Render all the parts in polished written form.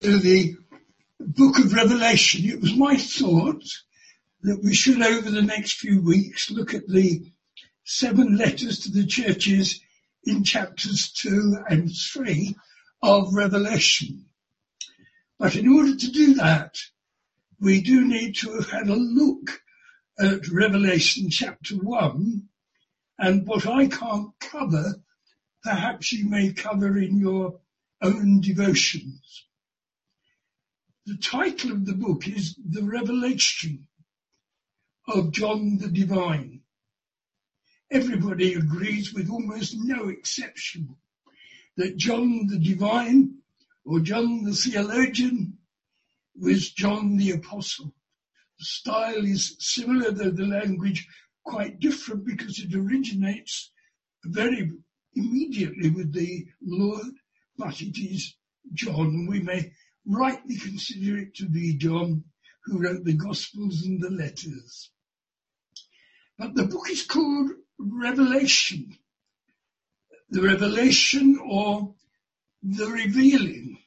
to the book of Revelation. It was my thought that we should, over the next few weeks, look at the 7 letters to the churches in chapters 2 and 3 of Revelation. But in order to do that, we do need to have had a look at Revelation chapter 1, and what I can't cover, perhaps you may cover in your own devotions. The title of the book is The Revelation of John the Divine. Everybody agrees, with almost no exception, that John the Divine, or John the Theologian, was John the Apostle. The style is similar, though the language quite different, because it originates very immediately with the Lord, but it is John. We may rightly consider it to be John who wrote the Gospels and the letters. But the book is called Revelation. The revelation, or the revealing.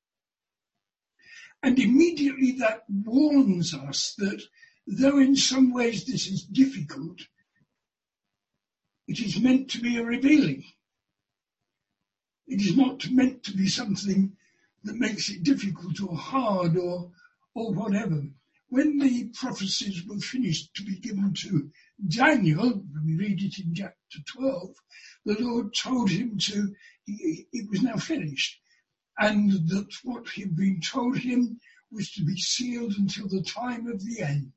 And immediately that warns us that though in some ways this is difficult, it is meant to be a revealing. It is not meant to be something that makes it difficult or hard or whatever. When the prophecies were finished to be given to Daniel, we read it in chapter 12, the Lord told him it was now finished, and that what had been told him was to be sealed until the time of the end.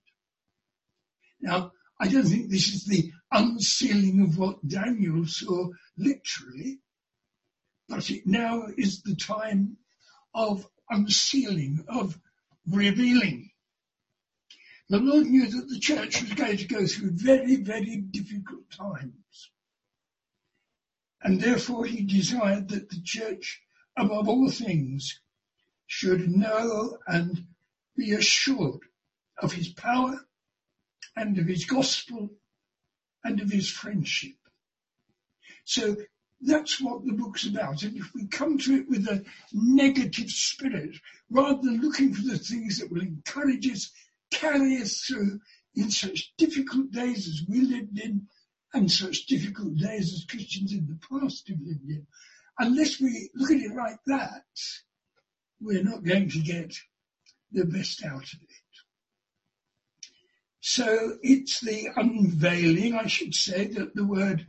Now, I don't think this is the unsealing of what Daniel saw literally, but it now is the time of unsealing, of revealing. The Lord knew that the church was going to go through very, very difficult times. And therefore he desired that the church, above all things, should know and be assured of his power and of his gospel and of his friendship. So that's what the book's about. And if we come to it with a negative spirit, rather than looking for the things that will encourage us, carry us through in such difficult days as we lived in, and such difficult days as Christians in the past have lived in, unless we look at it like that, we're not going to get the best out of it. So it's the unveiling, I should say, that the word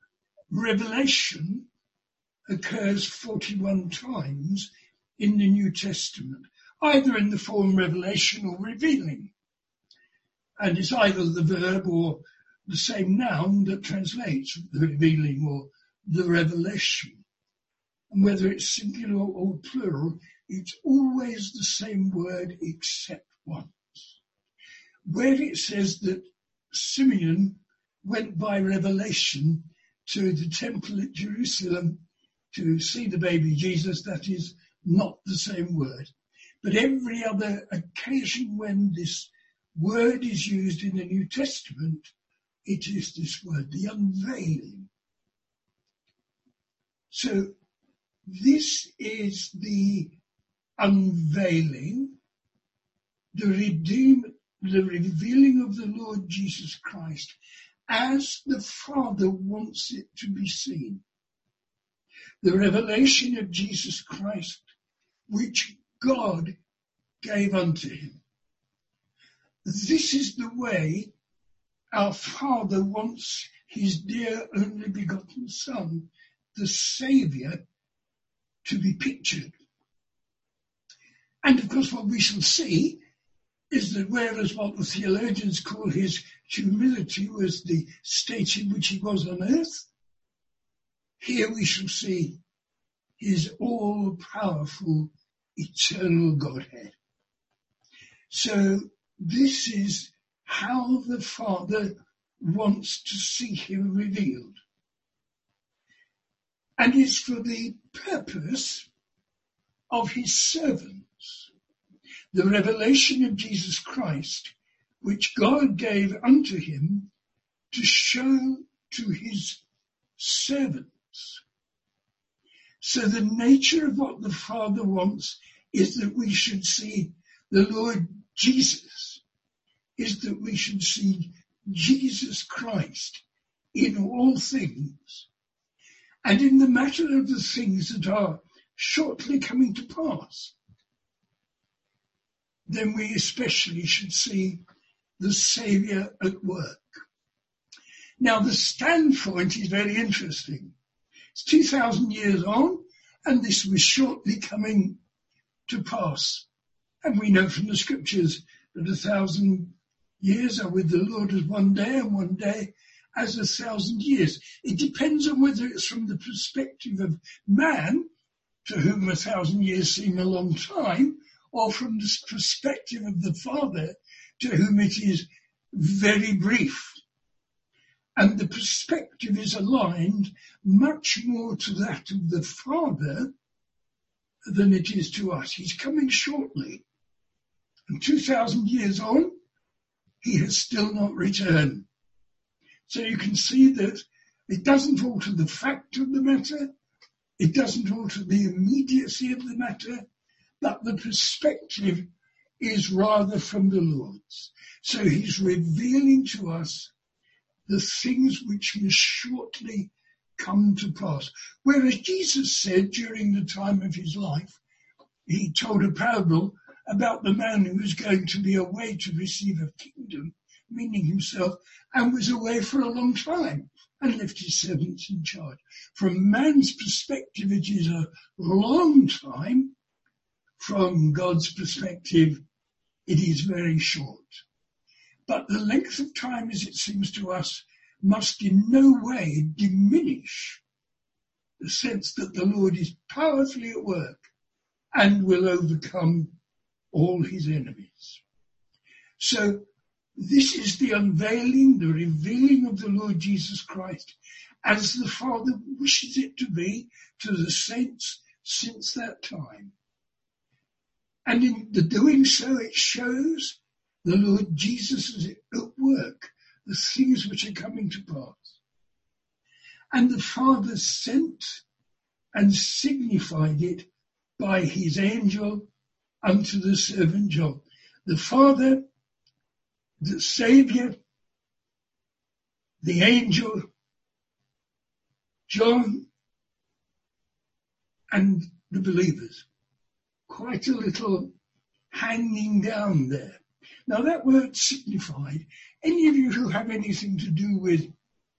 revelation occurs 41 times in the New Testament, either in the form revelation or revealing. And it's either the verb or the same noun that translates the revealing or the revelation. And whether it's singular or plural, it's always the same word except once. Where it says that Simeon went by revelation to the temple at Jerusalem to see the baby Jesus, that is not the same word. But every other occasion when this word is used in the New Testament, it is this word, the unveiling. So this is the unveiling, the revealing of the Lord Jesus Christ as the Father wants it to be seen. The revelation of Jesus Christ, which God gave unto him. This is the way our Father wants his dear only begotten Son, the Saviour, to be pictured. And of course what we shall see is that whereas what the theologians call his humility was the state in which he was on earth, here we shall see his all-powerful eternal Godhead. So this is how the Father wants to see him revealed. And it's for the purpose of his servants. The revelation of Jesus Christ, which God gave unto him to show to his servants. So the nature of what the Father wants is that we should see the Lord Jesus, is that we should see Jesus Christ in all things, and in the matter of the things that are shortly coming to pass, then we especially should see the Saviour at work. Now the standpoint is very interesting. It's 2,000 years on, and this was shortly coming to pass. And we know from the scriptures that 1,000 years are with the Lord as one day, and one day as 1,000 years. It depends on whether it's from the perspective of man, to whom 1,000 years seem a long time, or from the perspective of the Father, to whom it is very brief. And the perspective is aligned much more to that of the Father than it is to us. He's coming shortly. And 2,000 years on, he has still not returned. So you can see that it doesn't alter the fact of the matter. It doesn't alter the immediacy of the matter, but the perspective is rather from the Lord's. So he's revealing to us the things which must shortly come to pass. Whereas Jesus said during the time of his life, he told a parable about the man who was going to be away to receive a kingdom, meaning himself, and was away for a long time and left his servants in charge. From man's perspective, it is a long time. From God's perspective, it is very short. But the length of time, as it seems to us, must in no way diminish the sense that the Lord is powerfully at work and will overcome all his enemies. So this is the unveiling, the revealing of the Lord Jesus Christ as the Father wishes it to be to the saints since that time. And in the doing so, it shows the Lord Jesus is at work, the things which are coming to pass. And the Father sent and signified it by his angel unto the servant John. The Father, the Saviour, the angel, John, and the believers. Quite a little hanging down there. Now that word signified, any of you who have anything to do with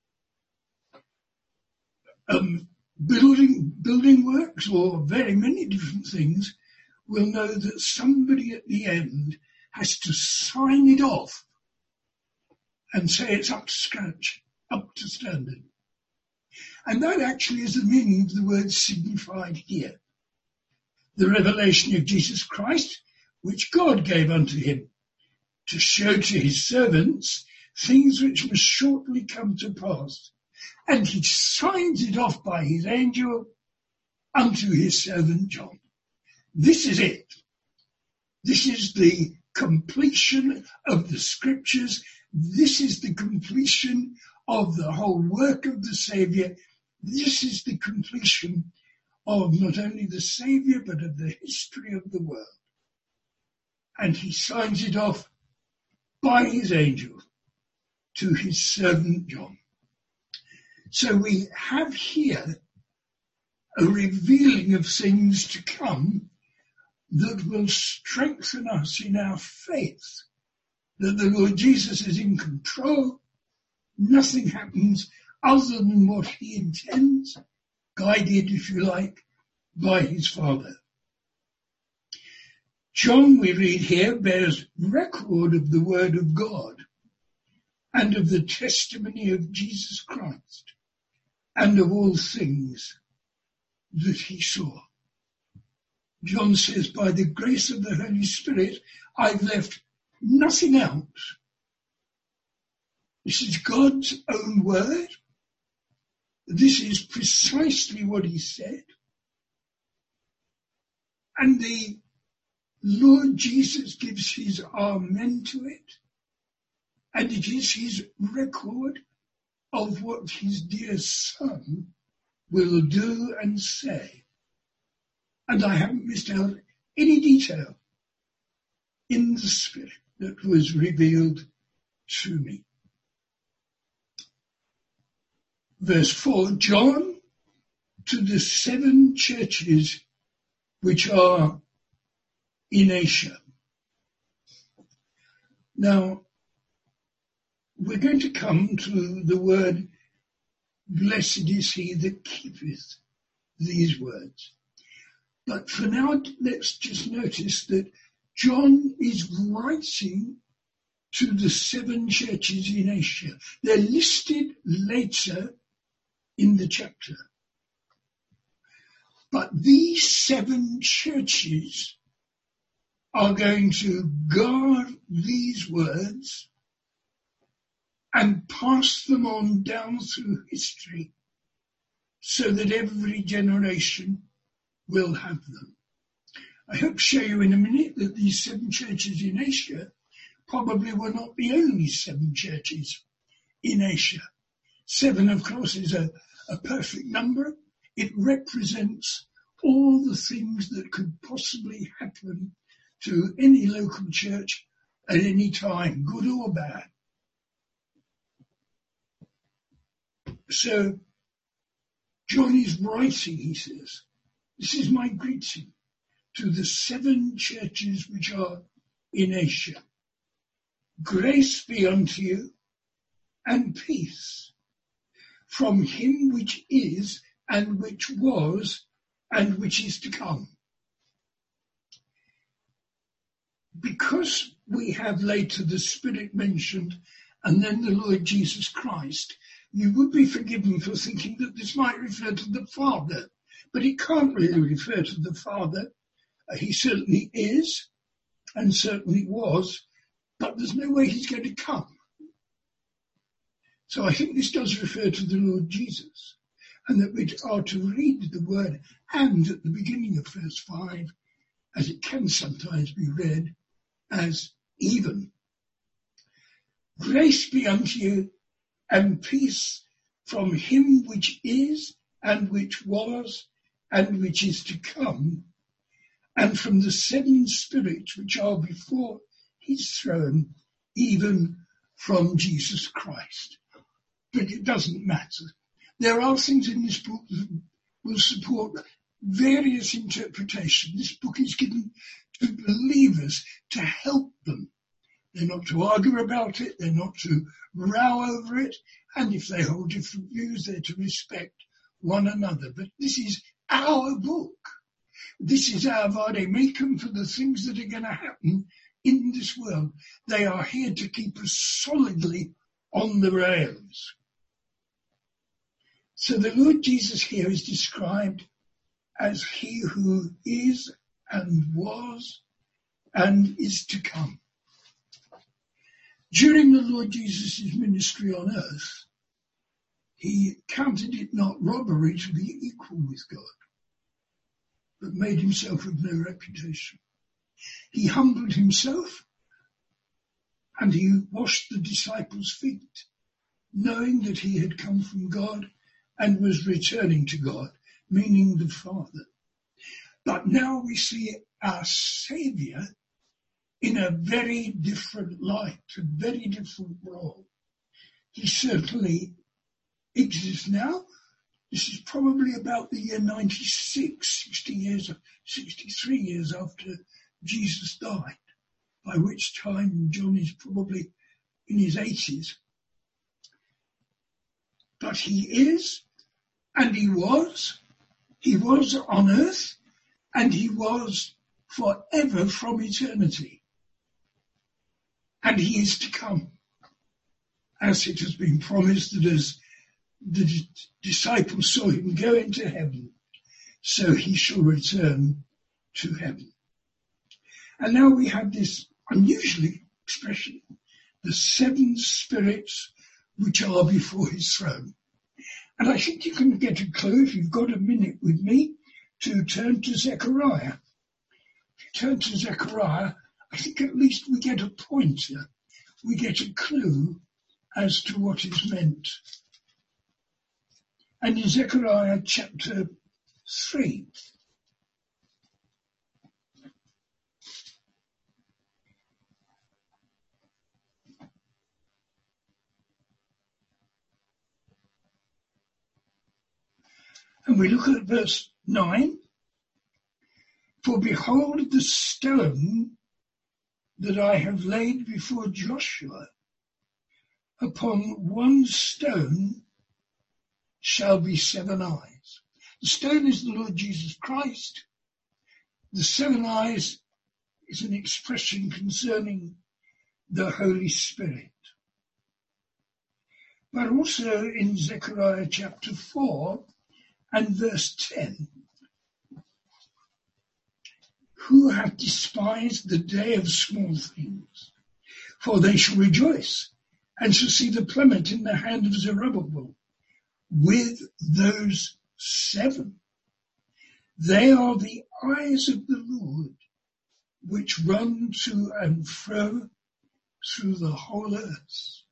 building works or very many different things will know that somebody at the end has to sign it off and say it's up to scratch, up to standard. And that actually is the meaning of the word signified here. The revelation of Jesus Christ, which God gave unto him, to show to his servants things which must shortly come to pass. And he signs it off by his angel unto his servant John. This is it. This is the completion of the scriptures. This is the completion of the whole work of the Saviour. This is the completion of not only the Saviour, but of the history of the world. And he signs it off by his angel to his servant John. So we have here a revealing of things to come that will strengthen us in our faith that the Lord Jesus is in control. Nothing happens other than what he intends, guided, if you like, by his Father. John, we read here, bears record of the word of God and of the testimony of Jesus Christ and of all things that he saw. John says, by the grace of the Holy Spirit, I've left nothing out. This is God's own word. This is precisely what he said. And the Lord Jesus gives his amen to it. And it is his record of what his dear Son will do and say. And I haven't missed out any detail in the Spirit that was revealed to me. Verse 4, John, to the 7 churches which are in Asia. Now, we're going to come to the word, blessed is he that keepeth these words. But for now, let's just notice that John is writing to the 7 churches in Asia. They're listed later in the chapter. But these 7 churches are going to guard these words and pass them on down through history so that every generation will have them. I hope to show you in a minute that these 7 churches in Asia probably were not the only 7 churches in Asia. 7, of course, is a perfect number. It represents all the things that could possibly happen to any local church at any time, good or bad. So John is writing, he says, this is my greeting to the 7 churches which are in Asia. Grace be unto you and peace from him which is and which was and which is to come. Because we have later the Spirit mentioned and then the Lord Jesus Christ, you would be forgiven for thinking that this might refer to the Father, but it can't really refer to the Father. He certainly is and certainly was, but there's no way he's going to come. So I think this does refer to the Lord Jesus, and that we are to read the word and at the beginning of verse 5, as it can sometimes be read as even. Grace be unto you and peace from him which is and which was and which is to come, and from the 7 spirits which are before his throne, even from Jesus Christ. But it doesn't matter. There are things in this book that will support various interpretations. This book is given to believers to help them. They're not to argue about it, they're not to row over it, and if they hold different views, they're to respect one another. But this is our book. This is our vade mecum for the things that are going to happen in this world. They are here to keep us solidly on the rails. So the Lord Jesus here is described as he who is and was and is to come. During the Lord Jesus' ministry on earth, he counted it not robbery to be equal with God, but made himself of no reputation. He humbled himself and he washed the disciples' feet, knowing that he had come from God and was returning to God, meaning the Father. But now we see our Saviour in a very different light, a very different role. He certainly exists now. This is probably about the year 96, 63 years after Jesus died, by which time John is probably in his 80s. But he is, and he was on earth, and he was forever from eternity. And he is to come, as it has been promised that as the disciples saw him go into heaven, so he shall return to heaven. And now we have this unusual expression, the 7 spirits which are before his throne. And I think you can get a clue, if you've got a minute with me, to turn to Zechariah. If you turn to Zechariah, I think at least we get a pointer, we get a clue as to what is meant. And in Zechariah chapter 3, And we look at verse 9. For behold, the stone that I have laid before Joshua, upon one stone shall be 7 eyes. The stone is the Lord Jesus Christ. The 7 eyes is an expression concerning the Holy Spirit. But also in Zechariah chapter 4 and verse 10, who hath despised the day of small things? For they shall rejoice, and shall see the plummet in the hand of Zerubbabel, with those 7. They are the eyes of the Lord, which run to and fro through the whole earth.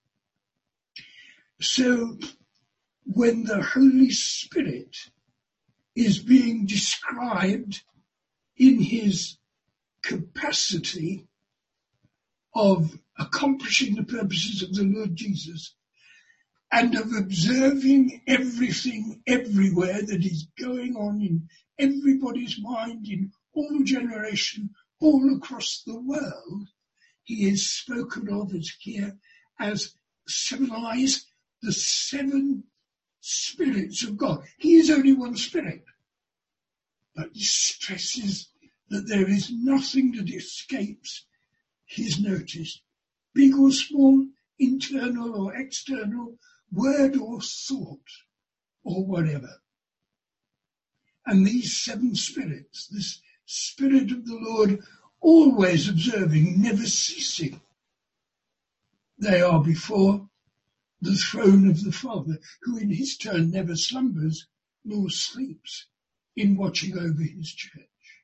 So, when the Holy Spirit is being described in his capacity of accomplishing the purposes of the Lord Jesus and of observing everything everywhere that is going on in everybody's mind, in all generation, all across the world, he is spoken of as here as 7 eyes, the 7 spirits of God. He is only one spirit, but he stresses that there is nothing that escapes his notice, big or small, internal or external, word or thought, or whatever. And these 7 spirits, this Spirit of the Lord, always observing, never ceasing, they are before the throne of the Father, who in his turn never slumbers nor sleeps in watching over his church.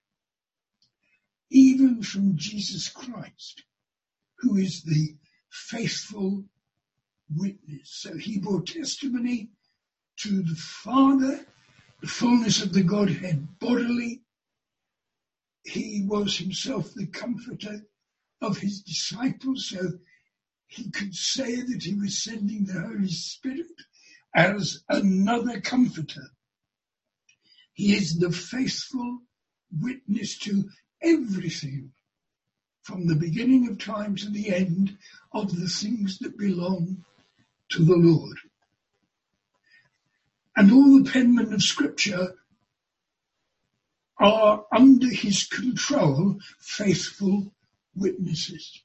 Even from Jesus Christ, who is the faithful witness. So he bore testimony to the Father, the fullness of the Godhead bodily. He was himself the comforter of his disciples, so he could say that he was sending the Holy Spirit as another comforter. He is the faithful witness to everything, from the beginning of time to the end of the things that belong to the Lord. And all the penmen of Scripture are under his control, faithful witnesses.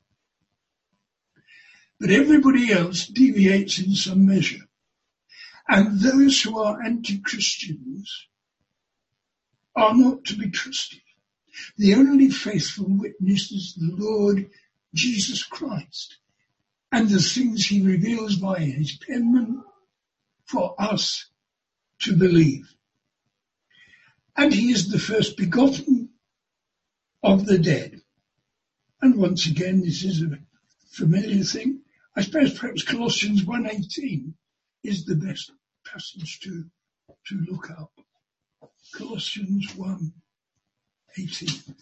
But everybody else deviates in some measure. And those who are anti-Christians are not to be trusted. The only faithful witness is the Lord Jesus Christ and the things he reveals by his penman for us to believe. And he is the first begotten of the dead. And once again, this is a familiar thing. I suppose perhaps Colossians 1:18 is the best passage to look up. Colossians 1:18.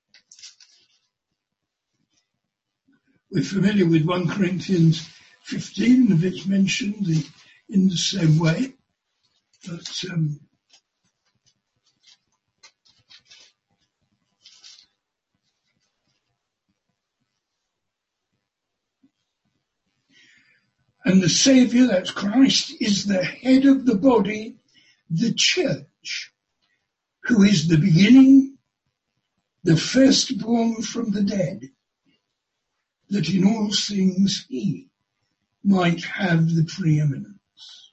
We're familiar with 1 Corinthians 15, and it's mentioned in the same way. But and the Saviour, that's Christ, is the head of the body, the church, who is the beginning, the firstborn from the dead, that in all things he might have the preeminence.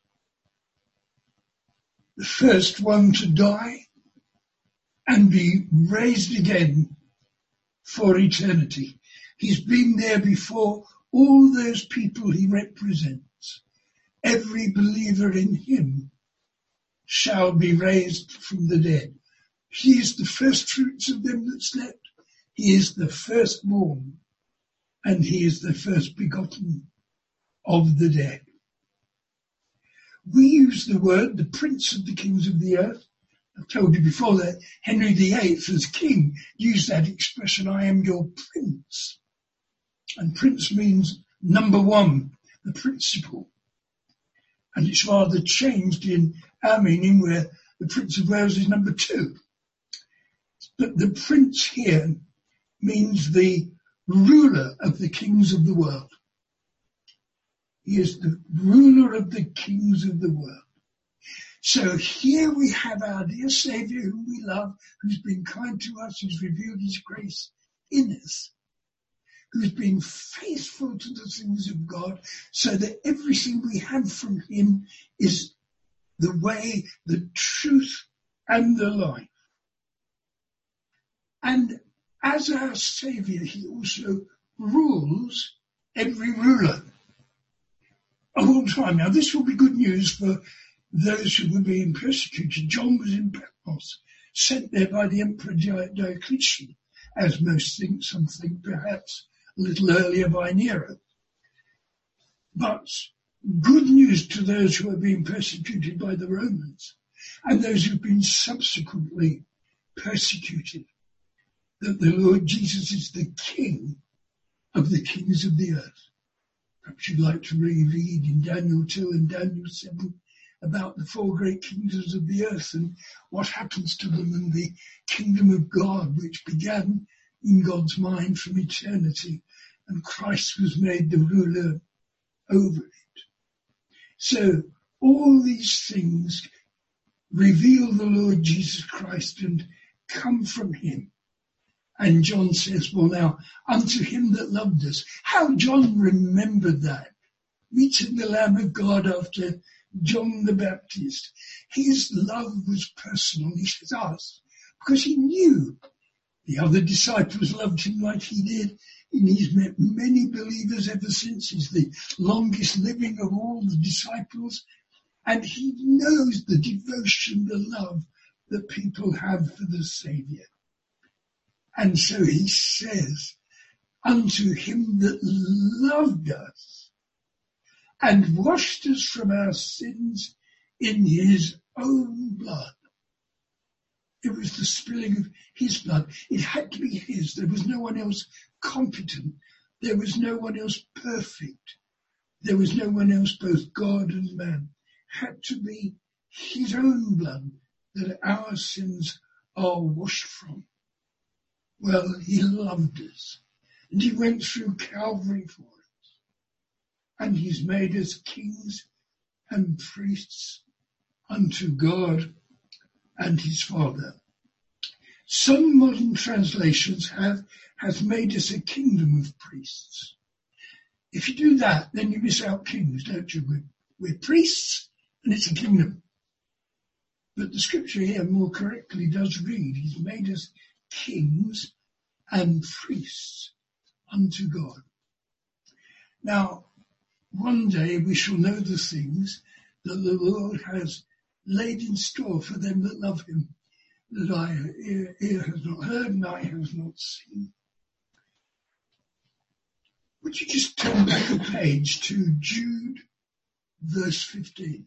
The first one to die and be raised again for eternity. He's been there before all those people he represents. Every believer in him shall be raised from the dead. He is the first fruits of them that slept. He is the firstborn, and he is the first begotten of the dead. We use the word, the prince of the kings of the earth. I've told you before that Henry VIII as king used that expression, I am your prince. And prince means number one, the principal. And it's rather changed in our meaning, where the Prince of Wales is number 2. But the prince here means the ruler of the kings of the world. He is the ruler of the kings of the world. So here we have our dear Saviour whom we love, who's been kind to us, who's revealed his grace in us, who's been faithful to the things of God, so that everything we have from him is the way, the truth, and the life. And as our Saviour, he also rules every ruler of all time. Now this will be good news for those who were being persecuted. John was in Patmos, sent there by the Emperor Diocletian, as most think, some think perhaps a little earlier by Nero. But good news to those who are being persecuted by the Romans and those who've been subsequently persecuted, that the Lord Jesus is the King of the kings of the earth. Perhaps you'd like to reread in Daniel 2 and Daniel 7 about the 4 great kingdoms of the earth and what happens to them, and the kingdom of God, which began in God's mind from eternity, and Christ was made the ruler over it. So all these things reveal the Lord Jesus Christ and come from him. And John says, well now, unto him that loved us. How John remembered that. Meeting the Lamb of God after John the Baptist. His love was personal, he says us, because he knew the other disciples loved him like he did, and he's met many believers ever since. He's the longest living of all the disciples, and he knows the devotion, the love that people have for the Saviour. And so he says, unto him that loved us and washed us from our sins in his own blood. It was the spilling of his blood. It had to be his. There was no one else competent. There was no one else perfect. There was no one else, both God and man. Had to be his own blood that our sins are washed from. Well, he loved us, and he went through Calvary for us, and he's made us kings and priests unto God and his Father. Some modern translations has made us a kingdom of priests. If you do that, then you miss out kings, don't you? We're priests, and it's a kingdom. But the scripture here more correctly does read, he's made us kings and priests unto God. Now, one day we shall know the things that the Lord has laid in store for them that love him, that ear has not heard and eye has not seen. Would you just turn back a page to Jude, verse 15.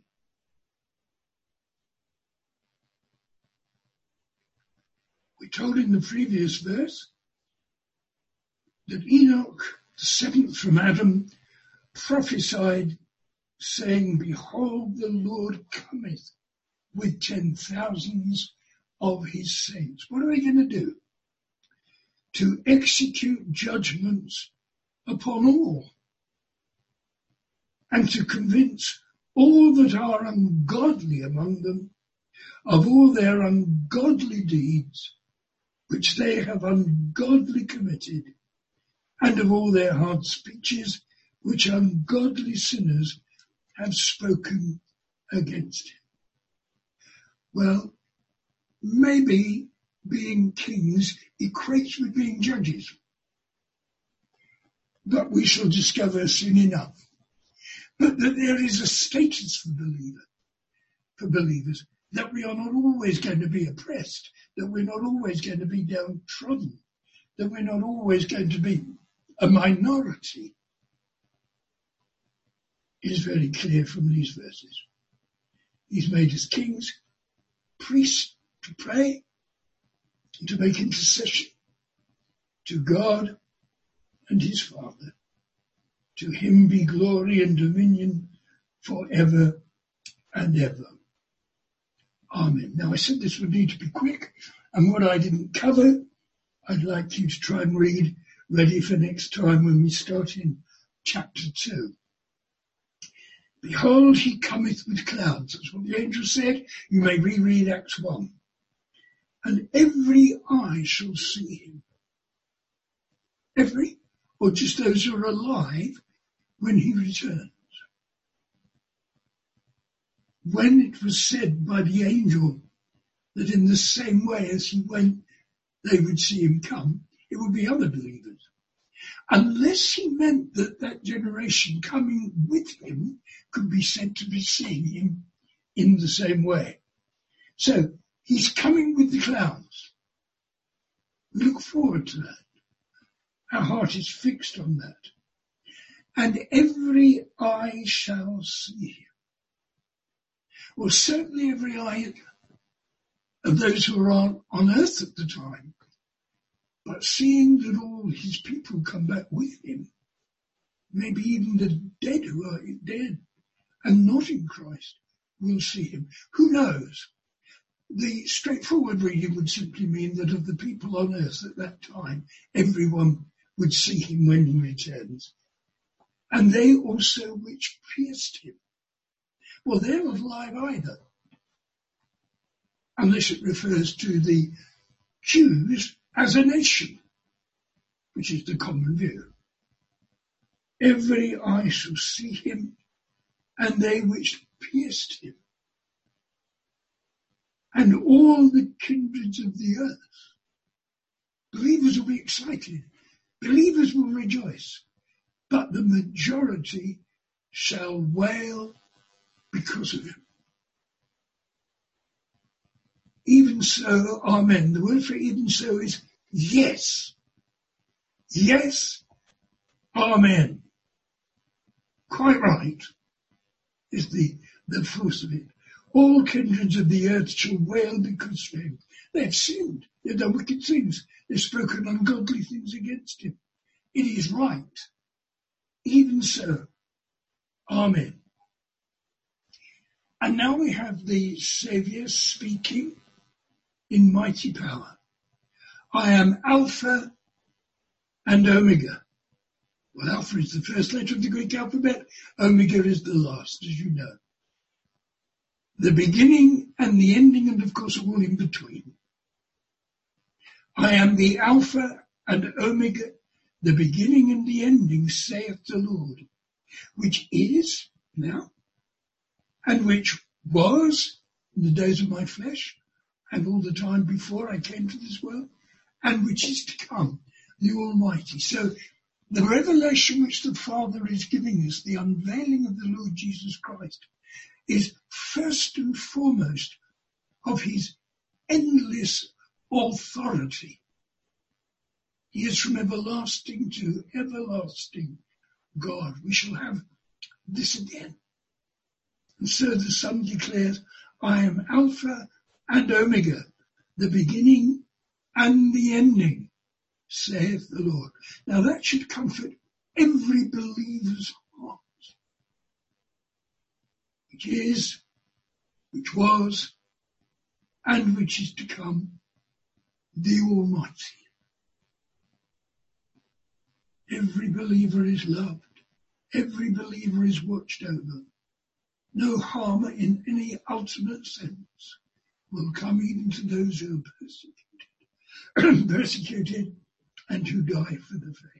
We're told in the previous verse that Enoch, the 7th from Adam, prophesied, saying, behold, the Lord cometh with 10,000s of his saints. What are we going to do? To execute judgments upon all, and to convince all that are ungodly among them of all their ungodly deeds, which they have ungodly committed, and of all their hard speeches, which ungodly sinners have spoken against him. Well, maybe being kings equates with being judges, but we shall discover soon enough. But that there is a status for believers, that we are not always going to be oppressed, that we're not always going to be downtrodden, that we're not always going to be a minority, is very clear from these verses. He's made us kings, priests to pray, to make intercession to God and his Father. To him be glory and dominion forever and ever. Amen. Now, I said this would need to be quick, and what I didn't cover, I'd like you to try and read, ready for next time when we start in chapter 2. Behold, he cometh with clouds. That's what the angel said. You may reread Acts 1. And every eye shall see him. Every, or just those who are alive when he returns. When it was said by the angel that in the same way as he went, they would see him come, it would be other believers. Unless he meant that that generation coming with him could be said to be seeing him in the same way. So he's coming with the clouds. Look forward to that. Our heart is fixed on that. And every eye shall see him. Well, certainly every eye of those who were on earth at the time. But seeing that all his people come back with him, maybe even the dead who are dead and not in Christ will see him. Who knows? The straightforward reading would simply mean that of the people on earth at that time, everyone would see him when he returns. And they also which pierced him. Well, they're not alive either, unless it refers to the Jews as a nation, which is the common view. Every eye shall see him, and they which pierced him, and all the kindreds of the earth. Believers will be excited. Believers will rejoice, but the majority shall wail because of him. Even so, amen. The word for even so is yes. Yes, amen. Quite right is the force of it. All kindreds of the earth shall wail because of him. They've sinned. They've done wicked things. They've spoken ungodly things against him. It is right. Even so, amen. And now we have the Saviour speaking in mighty power. I am Alpha and Omega. Well, Alpha is the first letter of the Greek alphabet. Omega is the last, as you know. The beginning and the ending, and of course all in between. I am the Alpha and Omega, the beginning and the ending, saith the Lord, which is now, and which was in the days of my flesh, and all the time before I came to this world, and which is to come, the Almighty. So the revelation which the Father is giving us, the unveiling of the Lord Jesus Christ, is first and foremost of his endless authority. He is from everlasting to everlasting God. We shall have this again. And so the Son declares, I am Alpha and Omega, the beginning and the ending, saith the Lord. Now that should comfort every believer's heart. Which is, which was, and which is to come, the Almighty. Every believer is loved. Every believer is watched over. No harm in any ultimate sense will come even to those who are persecuted and who die for the faith.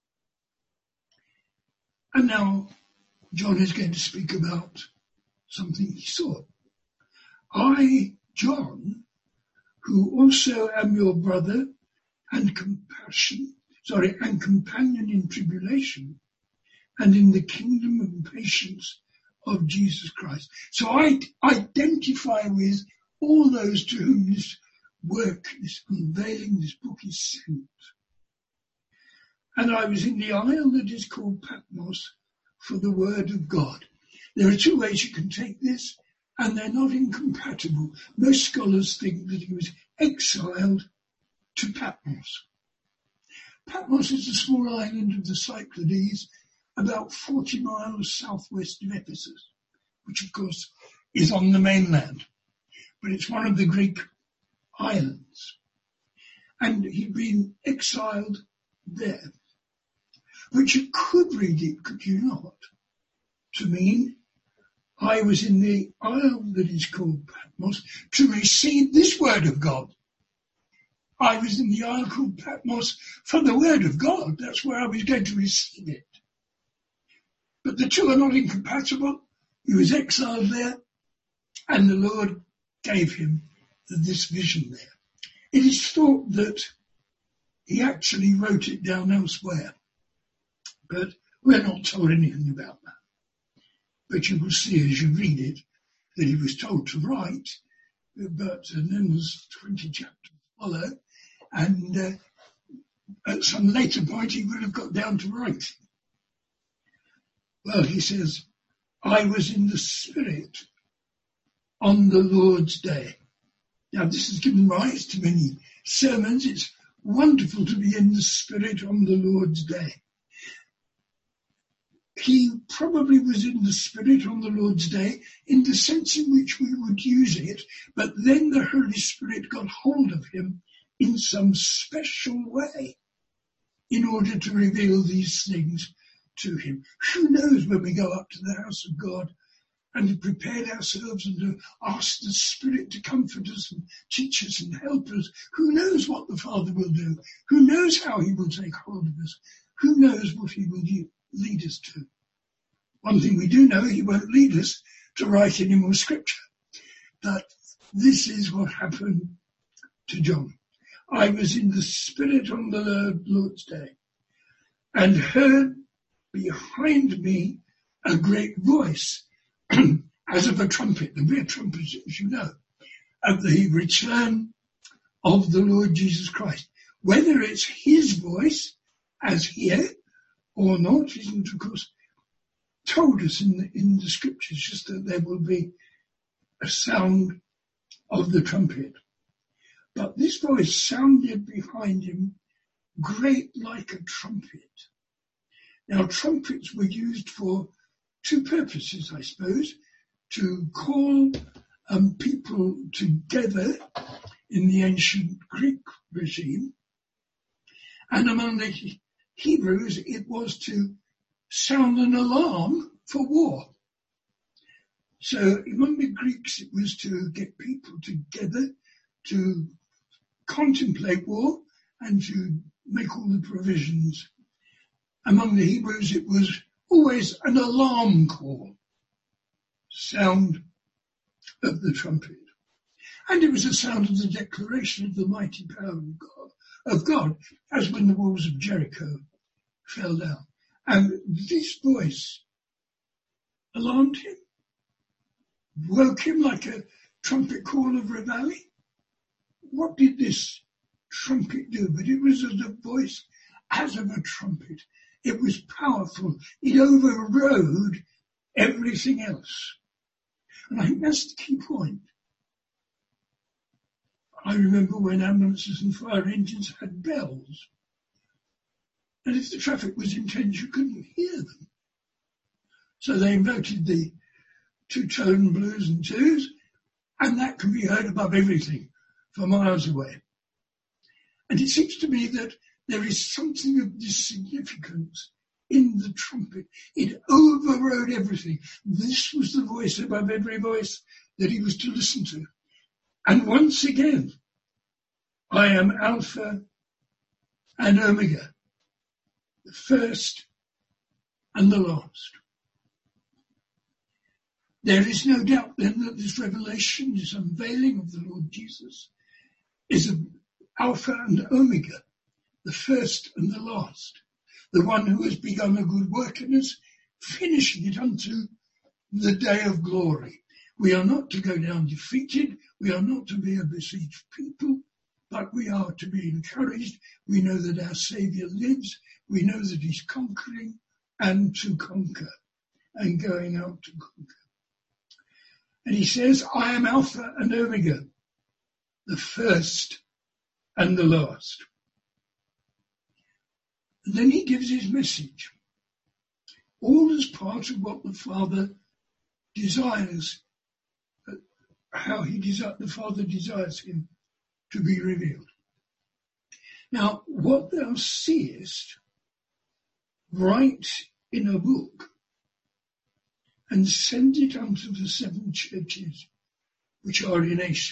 And now John is going to speak about something he saw. I, John, who also am your brother and companion in tribulation and in the kingdom and patience of Jesus Christ. So I identify with all those to whom this work, this unveiling, this book is sent. And I was in the isle that is called Patmos for the word of God. There are two ways you can take this, and they're not incompatible. Most scholars think that he was exiled to Patmos. Patmos is a small island of the Cyclades, about 40 miles southwest of Ephesus, which of course is on the mainland. but it's one of the Greek islands. And he'd been exiled there. But you could read it, could you not, to mean I was in the isle that is called Patmos to receive this word of God. I was in the isle called Patmos for the word of God. That's where I was going to receive it. But the two are not incompatible. He was exiled there, and the Lord gave him this vision there. It is thought that he actually wrote it down elsewhere, but we're not told anything about that. But you will see as you read it that he was told to write, and then there's 20 chapters follow, and at some later point he would have got down to writing. Well, he says, I was in the Spirit on the Lord's day. Now, this has given rise to many sermons. It's wonderful to be in the Spirit on the Lord's day. He probably was in the Spirit on the Lord's day in the sense in which we would use it, but then the Holy Spirit got hold of him in some special way in order to reveal these things to him. Who knows when we go up to the house of God and have prepared ourselves and to ask the Spirit to comfort us and teach us and help us. Who knows what the Father will do? Who knows how he will take hold of us? Who knows what he will lead us to? One thing we do know, he won't lead us to write any more scripture. But this is what happened to John. I was in the Spirit on the Lord's day and heard behind me a great voice as of a trumpet. The real trumpet, as you know, of the return of the Lord Jesus Christ. Whether it's his voice as here or not isn't, of course, told us in the scriptures, just that there will be a sound of the trumpet. But this voice sounded behind him great like a trumpet. Now, trumpets were used for two purposes, I suppose: to call people together in the ancient Greek regime, and among the Hebrews it was to sound an alarm for war. So among the Greeks it was to get people together to contemplate war and to make all the provisions. Among the Hebrews it was always an alarm call, sound of the trumpet. And it was a sound of the declaration of the mighty power of God, as when the walls of Jericho fell down. And this voice alarmed him, woke him like a trumpet call of reveille. What did this trumpet do? But it was a voice as of a trumpet. It was powerful. It overrode everything else. And I think that's the key point. I remember when ambulances and fire engines had bells. And if the traffic was intense, you couldn't hear them. So they invented the two-tone blues and twos, and that can be heard above everything for miles away. And it seems to me that there is something of this significance in the trumpet. It overrode everything. This was the voice above every voice that he was to listen to. And once again, I am Alpha and Omega, the first and the last. There is no doubt then that this revelation, this unveiling of the Lord Jesus, is Alpha and Omega, the first and the last, the one who has begun a good work in us, finishing it unto the day of glory. We are not to go down defeated. We are not to be a besieged people, but we are to be encouraged. We know that our Saviour lives. We know that he's conquering and to conquer and going out to conquer. And he says, I am Alpha and Omega, the first and the last. And then he gives his message, all as part of what the Father desires how the Father desires him to be revealed. Now, what thou seest, write in a book and send it unto the 7 churches which are in Asia.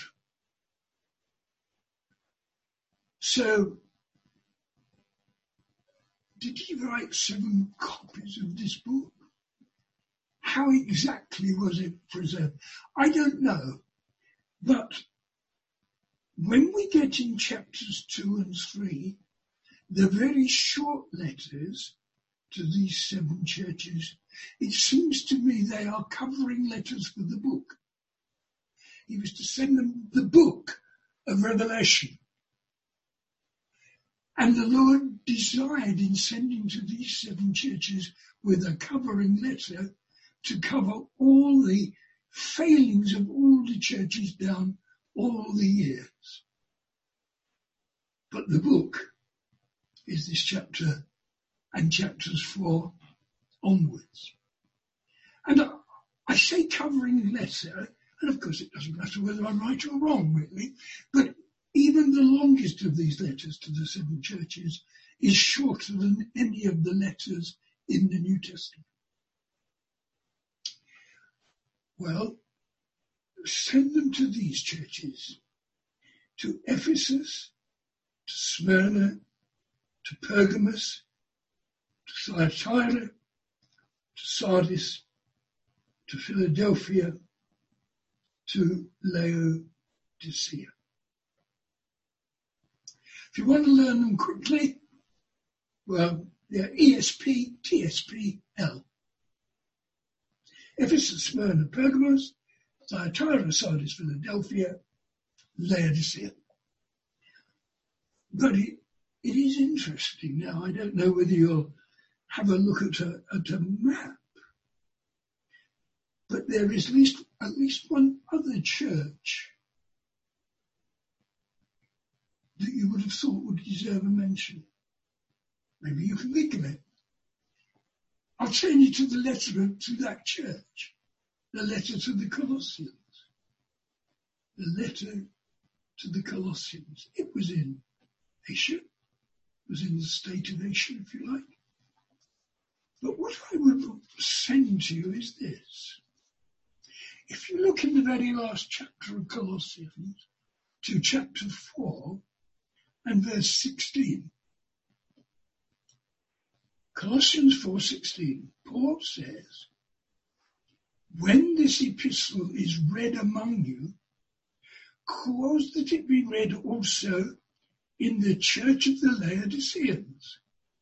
So, did he write 7 copies of this book? How exactly was it preserved? I don't know. But when we get in chapters 2 and 3, the very short letters to these 7 churches, it seems to me they are covering letters for the book. He was to send them the book of Revelation. And the Lord desired in sending to these 7 churches with a covering letter to cover all the failings of all the churches down all the years. But the book is this chapter and chapters 4 onwards. And I say covering letter, and of course it doesn't matter whether I'm right or wrong really, but even the longest of these letters to the 7 churches is shorter than any of the letters in the New Testament. Well, send them to these churches, to Ephesus, to Smyrna, to Pergamos, to Thyatira, to Sardis, to Philadelphia, to Laodicea. If you want to learn them quickly, well, they're ESP, TSP, L. Ephesus, Smyrna, Pergamos, Thyatira, Sardis, Philadelphia, Laodicea. But it is interesting now. I don't know whether you'll have a look at a map, but there is at least one other church that you would have thought would deserve a mention. Maybe you can think of it. I'll turn you to the letter to that church, the letter to the Colossians. The letter to the Colossians. It was in Asia. It was in the state of Asia, if you like. But what I would send to you is this. If you look in the very last chapter of Colossians, to chapter 4 and verse 16, Colossians 4:16, Paul says, when this epistle is read among you, cause that it be read also in the church of the Laodiceans,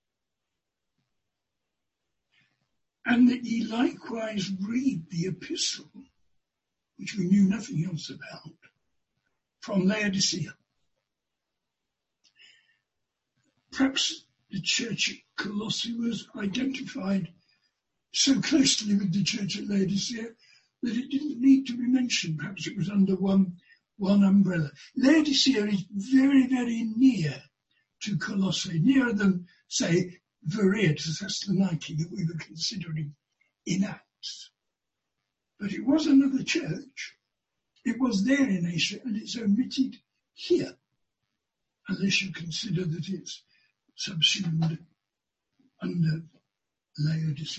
and that ye likewise read the epistle, which we knew nothing else about, from Laodicea. Perhaps the church at Colossae was identified so closely with the church at Laodicea that it didn't need to be mentioned. Perhaps it was under one umbrella. Laodicea is very, very near to Colossae, nearer than, say, Berea to Thessaloniki that we were considering in Acts. But it was another church. It was there in Asia, and it's omitted here, unless you consider that it's subsumed under Laodicea.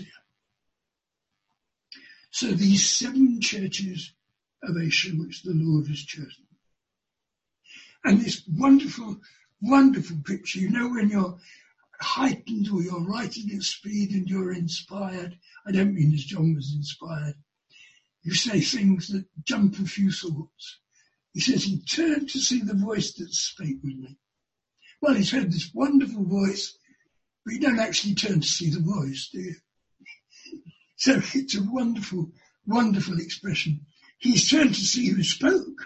So these 7 churches of Asia which the Lord has chosen. And this wonderful, wonderful picture, you know, when you're heightened or you're writing at speed and you're inspired, I don't mean as John was inspired, you say things that jump a few thoughts. He says he turned to see the voice that spake with me. Well, he's heard this wonderful voice, but you don't actually turn to see the voice, do you? So it's a wonderful, wonderful expression. He's turned to see who spoke.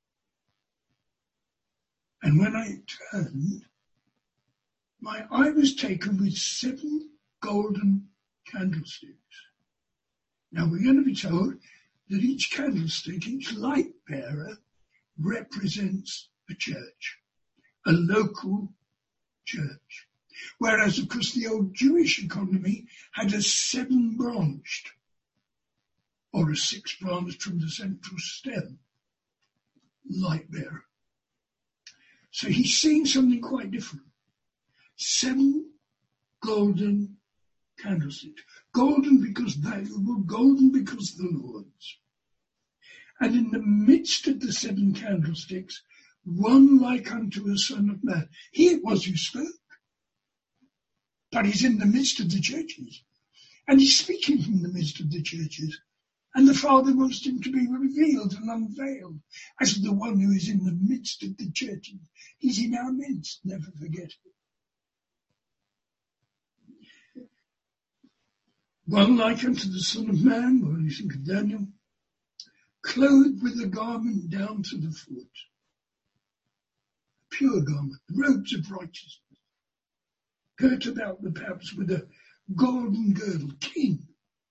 And when I turned, my eye was taken with 7 golden candlesticks. Now we're going to be told that each candlestick, each light bearer, represents a church, a local church. Whereas, of course, the old Jewish economy had a 7-branched or a 6-branched from the central stem. light bearer. So he's seeing something quite different. 7 golden candlesticks. Golden because valuable, golden because the Lord's. And in the midst of the 7 candlesticks, one like unto a son of man. He it was who spoke. But he's in the midst of the churches. And he's speaking from the midst of the churches. And the Father wants him to be revealed and unveiled as the one who is in the midst of the churches. He's in our midst, never forget it. One like unto the Son of Man, when you think of Daniel, clothed with a garment down to the foot, a pure garment, robes of righteousness, girt about the paps with a golden girdle, king.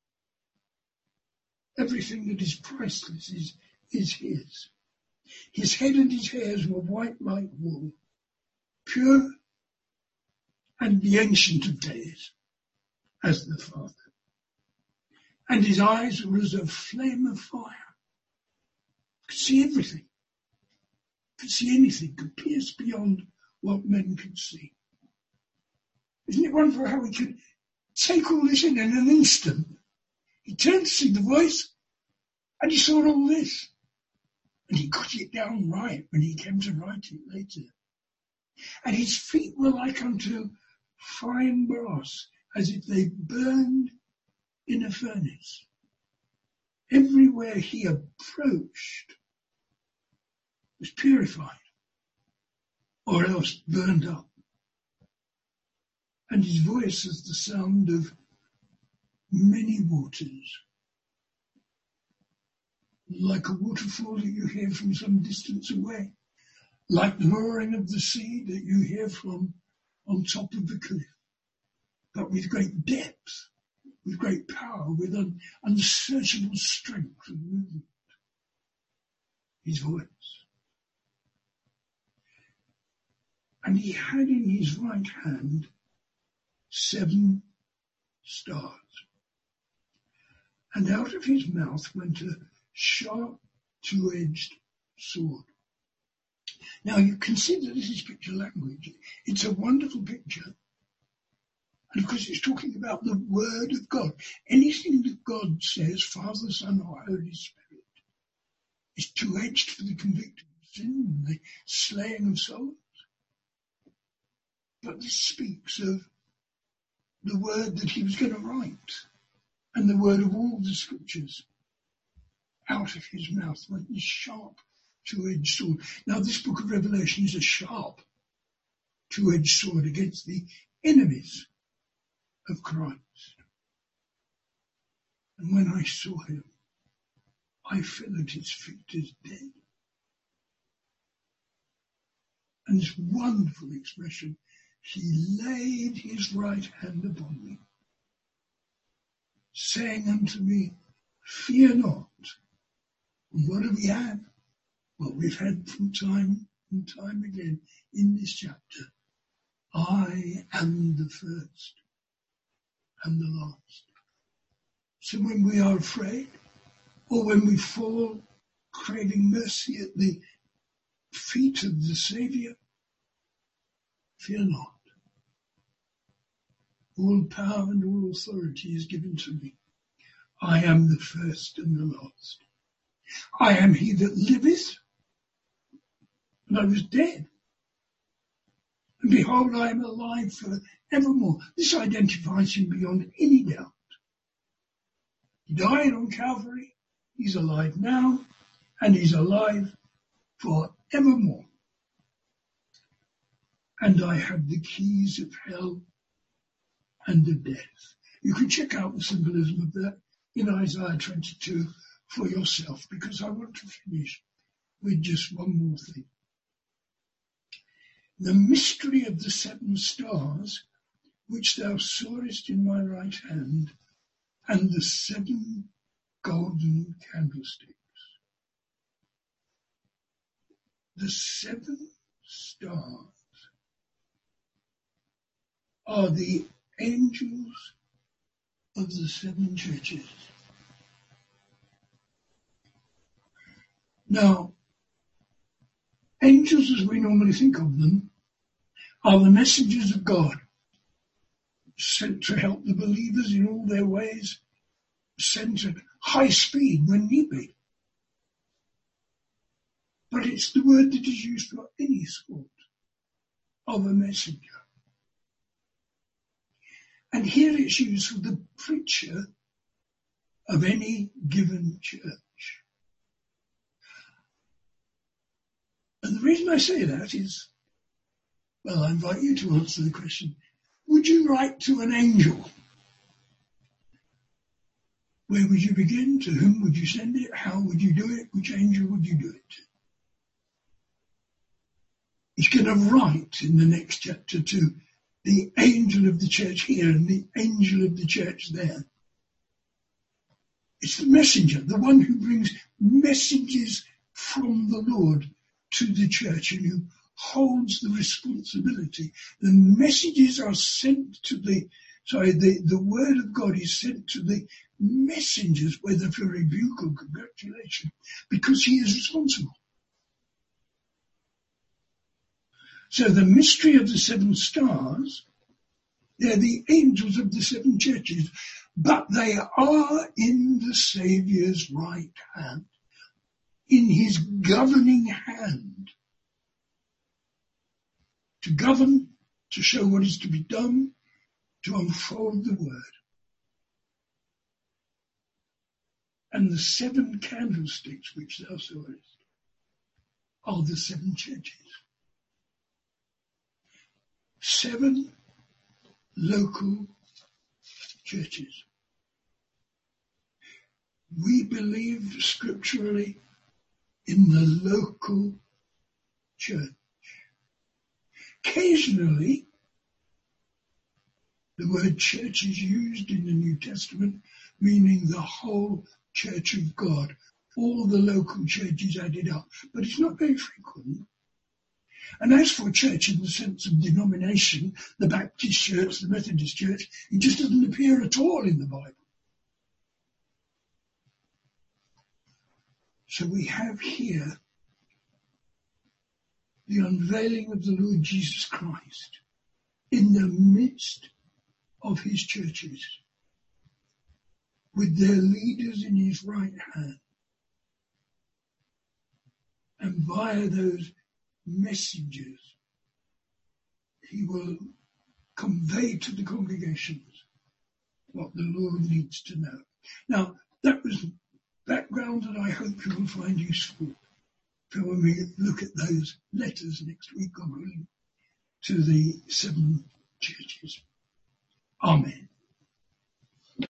Everything that is priceless is his. His head and his hairs were white like wool, pure and the ancient of days, as the Father. And his eyes were as a flame of fire. Could see everything. Could see anything. Could pierce beyond what men could see. Isn't it wonderful how he could take all this in an instant? He turned to see the voice and he saw all this. And he got it down right when he came to write it later. And his feet were like unto fine brass, as if they burned in a furnace. Everywhere he approached was purified, or else burned up. And his voice is the sound of many waters, like a waterfall that you hear from some distance away, like the roaring of the sea that you hear from on top of the cliff, but with great depth, with great power, with an unsearchable strength of movement. His voice. And he had in his right hand 7 stars. And out of his mouth went a sharp, 2-edged sword. Now you can see that this is picture language. It's a wonderful picture. And of course it's talking about the Word of God. Anything that God says, Father, Son or Holy Spirit, is 2-edged for the conviction of sin and the slaying of souls. But this speaks of the word that he was going to write and the word of all the scriptures. Out of his mouth went this sharp 2-edged sword. Now this book of Revelation is a sharp 2-edged sword against the enemies of Christ. And when I saw him, I fell at his feet as dead. And this wonderful expression, he laid his right hand upon me, saying unto me, fear not. And what have we had? What we've had from time and time again in this chapter. I am the first and the last. So when we are afraid, or when we fall craving mercy at the feet of the Saviour, fear not. All power and all authority is given to me. I am the first and the last. I am he that liveth, and I was dead. And behold, I am alive for evermore. This identifies him beyond any doubt. He died on Calvary. He's alive now, and he's alive for evermore. And I have the keys of hell and of death. You can check out the symbolism of that in Isaiah 22 for yourself, because I want to finish with just one more thing. The mystery of the 7 stars, which thou sawest in my right hand, and the 7 golden candlesticks. The 7 stars are the angels of the 7 churches. Now, Angels, as we normally think of them, are the messengers of God, sent to help the believers in all their ways, sent at high speed when need be. But it's the word that is used for any sort of a messenger. And here it's used for the preacher of any given church. And the reason I say that is, well, I invite you to answer the question, would you write to an angel? Where would you begin? To whom would you send it? How would you do it? Which angel would you do it to? He's going to write in the next chapter to the angel of the church here and the angel of the church there. It's the messenger, the one who brings messages from the Lord to the church and who holds the responsibility. The messages are sent to the word of God is sent to the messengers, whether for rebuke or congratulation, because he is responsible. So the mystery of the 7 stars, they're the angels of the 7 churches, but they are in the Saviour's right hand, in his governing hand, to govern, to show what is to be done, to unfold the word. And the 7 candlesticks which thou sawest are the 7 churches. 7 local churches. We believe scripturally in the local church. Occasionally, the word church is used in the New Testament, meaning the whole church of God, all the local churches added up, but it's not very frequent. And as for church in the sense of denomination, the Baptist church, the Methodist church, it just doesn't appear at all in the Bible. So we have here the unveiling of the Lord Jesus Christ in the midst of his churches, with their leaders in his right hand. And via those messengers, he will convey to the congregations what the Lord needs to know. Now, that was background that I hope you will find useful for when we look at those letters next week, God willing, to the 7 churches. Amen.